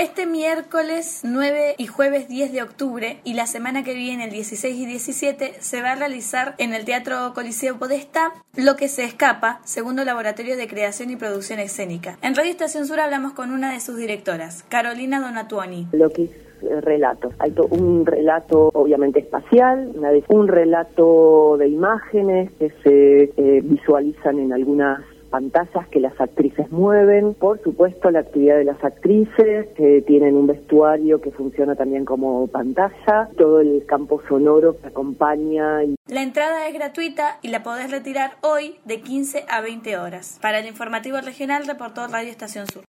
Este miércoles 9 y jueves 10 de octubre y la semana que viene, el 16 y 17, se va a realizar en el Teatro Coliseo Podestá Lo que se escapa, segundo laboratorio de creación y producción escénica. En Radio Estación Sur hablamos con una de sus directoras, Carolina Donatuoni. Lo que es relatos. Hay un relato obviamente espacial, un relato de imágenes que se visualizan en algunas pantallas que las actrices mueven, por supuesto la actividad de las actrices, que tienen un vestuario que funciona también como pantalla, todo el campo sonoro que acompaña. La entrada es gratuita y la podés retirar hoy de 15 a 20 horas. Para el informativo regional reportó Radio Estación Sur.